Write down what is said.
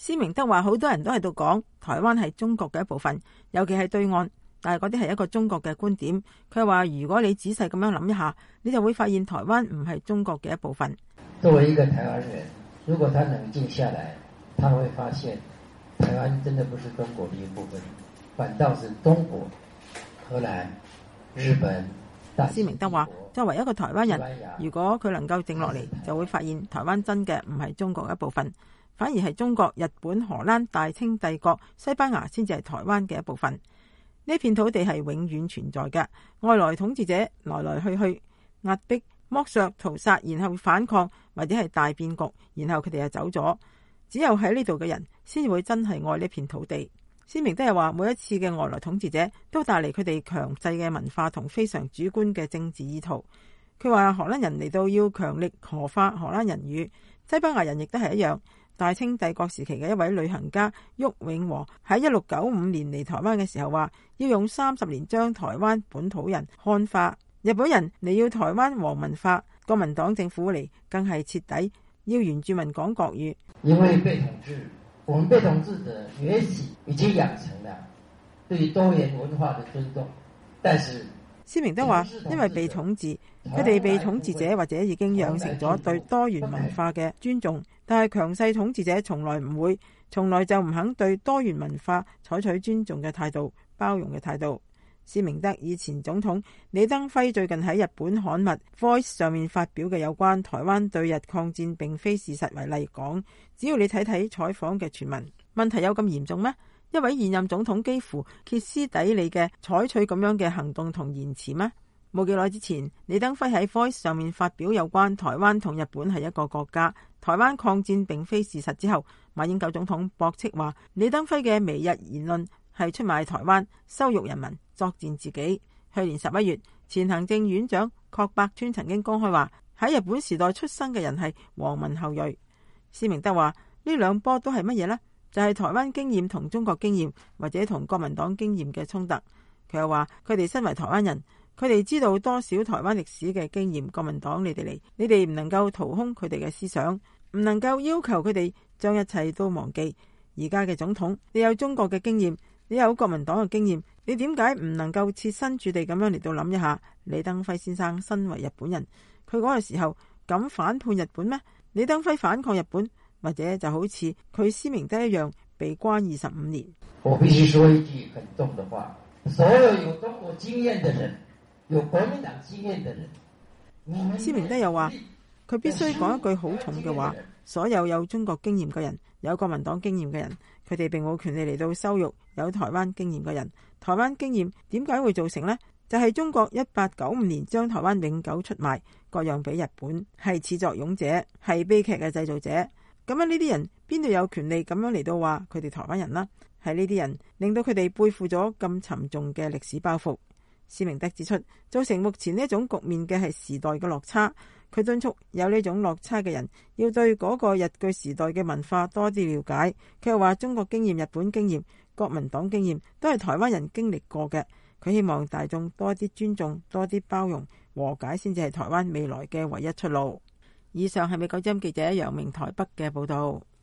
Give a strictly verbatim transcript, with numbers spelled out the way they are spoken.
施明德話：好多人都喺度講台灣係中國嘅一部分，尤其係對岸，但係嗰啲係一個中國嘅觀點。佢話：如果你仔細咁樣諗一下，你就會發現台灣唔係中國嘅一部分。 作為一個台灣人，如果他冷靜下來，他會發現台灣真的不是中國的一部分，反倒是中國、荷蘭、日本。 施明德話：作為一個台灣人，如果佢能夠靜落嚟，就會發現台灣真嘅唔係中國一部分，反而係中國、日本、荷蘭、大清帝國、西班牙先至係台灣嘅一部分。呢片土地係永遠存在嘅，外來統治者來來去去，壓迫、剝削、屠殺，然後反抗，或者係大變局，然後佢哋就走咗。只有喺呢度嘅人先會真係愛呢片土地。施明德又話：每一次嘅外來統治者都帶嚟佢哋強勢嘅文化同非常主觀嘅政治意圖。佢話荷蘭人嚟到要強力荷化荷蘭人語，西班牙人亦都係一樣。大清帝國時期嘅一位旅行家郁永和喺一六九五年嚟台灣嘅時候話：要用三十年將台灣本土人漢化。日本人嚟要台灣皇文化，國民黨政府嚟更係徹底要原住民講國語。 因為被統治，我們被統治者崛起已經養成了對多元文化的尊重，但是施明德話：因為被統治，佢哋被統治者或者已經養成咗對多元文化嘅尊重，但係強勢統治者從來唔會，從來就唔肯對多元文化採取尊重嘅態度、包容嘅態度。施明德以前總統李登輝最近喺日本刊物《Voice》上面發表嘅有關台灣對日抗戰並非事實為例講，只要你睇睇採訪嘅傳聞，問題有咁嚴重咩？一位現任總統幾乎歇斯底里嘅採取咁樣嘅行動同言辭咩？冇幾耐之前，李登輝喺《Voice》上面發表有關台灣同日本係一個國家，台灣抗戰並非事實之後，馬英九總統駁斥話李登輝嘅媚日言論係出賣台灣、羞辱人民、作踐自己。去年十一月，前行政院長郝柏村曾經公開話喺日本時代出生嘅人係皇民後裔。施明德話呢兩波都係乜嘢呢？就係、是、台灣經驗同中國經驗或者同國民黨經驗嘅衝突。佢又話佢哋身為台灣人，佢哋知道多少台灣歷史嘅經驗。國民黨你哋嚟，你哋唔能夠掏空佢哋嘅思想，唔能夠要求佢哋將一切都忘記。而家嘅總統，你有中國嘅經驗，你有國民黨嘅經驗，你點解唔能夠設身處地咁樣嚟到諗一下？李登輝先生身為日本人，佢嗰個時候敢反叛日本咩？李登輝反抗日本，或者就好似佢施明德一樣被關二十五年。 我必須說一句很重的話，所有有中國經驗的人，有國民黨經驗的人。 施明德又話佢必須講一句好重嘅話，所有有中國經驗嘅人，有國民黨經驗嘅人，佢哋並冇權利嚟到羞辱有台灣經驗嘅人。台灣經驗點解會造成呢？就係、是、中國一八九五年將台灣永久出賣，割讓俾日本，係始作俑者，係悲劇嘅製造者。咁樣呢啲人邊度有權利咁樣嚟到話佢哋台灣人啦？係呢啲人令到佢哋背負咗咁沉重嘅歷史包袱。施明德指出，造成目前呢種局面嘅係時代嘅落差。佢敦促有呢種落差嘅人要對嗰個日據時代嘅文化多啲了解。佢又話中國經驗、日本經驗、國民黨經驗都係台灣人經歷過嘅。佢希望大眾多啲尊重、多啲包容，和解先至係台灣未來嘅唯一出路。以上係美國之音記者楊明台北嘅報道。